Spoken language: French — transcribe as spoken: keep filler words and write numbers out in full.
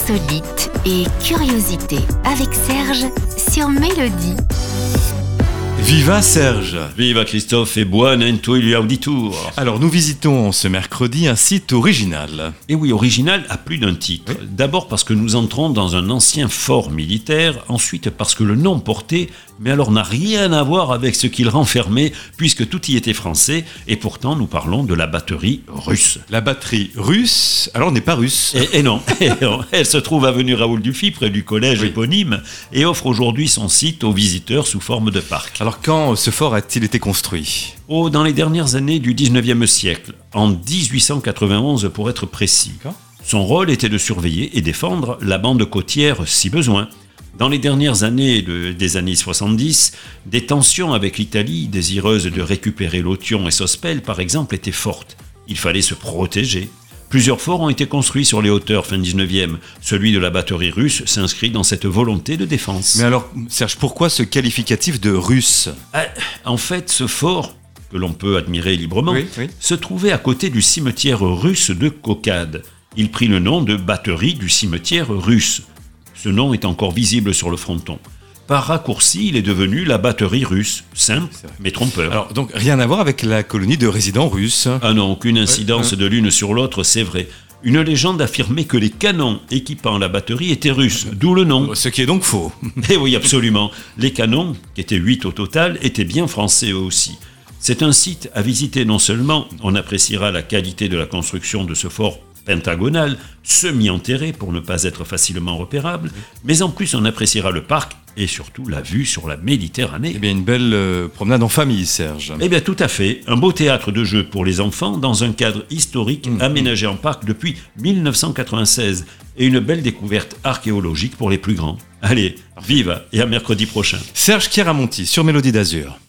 insolite et curiosité avec Serge sur Mélodie. Viva Serge! Viva Christophe et buonento il auditor. Alors nous visitons ce mercredi un site original. Et oui, original à plus d'un titre. Oui. D'abord parce que nous entrons dans un ancien fort militaire, ensuite parce que le nom porté, mais alors n'a rien à voir avec ce qu'il renfermait, puisque tout y était français, et pourtant nous parlons de la batterie russe. La batterie russe, alors n'est pas russe. Et, et non, et non, elle se trouve avenue Raoul Dufy, près du collège Oui. éponyme, et offre aujourd'hui son site aux visiteurs sous forme de parc. Alors quand ce fort a-t-il été construit? Oh, dans les dernières années du dix-neuvième siècle, en dix-huit cent quatre-vingt-onze pour être précis. D'accord. Son rôle était de surveiller et défendre la bande côtière si besoin. Dans les dernières années de- des années soixante-dix, des tensions avec l'Italie, désireuse de récupérer Lotion et Sospel par exemple, étaient fortes. Il fallait se protéger. Plusieurs forts ont été construits sur les hauteurs fin dix-neuvième. Celui de la batterie russe s'inscrit dans cette volonté de défense. Mais alors Serge, pourquoi ce qualificatif de russe? Ah, En fait, ce fort, que l'on peut admirer librement, Oui, oui. se trouvait à côté du cimetière russe de Kokad. Il prit le nom de batterie du cimetière russe. Ce nom est encore visible sur le fronton. Par raccourci, il est devenu la batterie russe. Simple, C'est vrai. mais trompeur. Alors donc rien à voir avec la colonie de résidents russes. Ah non, aucune incidence ouais. de l'une sur l'autre, c'est vrai. Une légende affirmait que les canons équipant la batterie étaient russes, d'où le nom. Ce qui est donc faux. Eh oui, absolument. Les canons, qui étaient huit au total, étaient bien français eux aussi. C'est un site à visiter non seulement, on appréciera la qualité de la construction de ce fort pentagonal, semi-enterré pour ne pas être facilement repérable, mais en plus on appréciera le parc et surtout la vue sur la Méditerranée. Eh bien une belle euh, promenade en famille, Serge. Eh bien tout à fait, un beau théâtre de jeux pour les enfants dans un cadre historique aménagé en parc depuis dix-neuf cent quatre-vingt-seize et une belle découverte archéologique pour les plus grands. Allez, vive et à mercredi prochain. Serge Chiaramonti sur Mélodie d'Azur.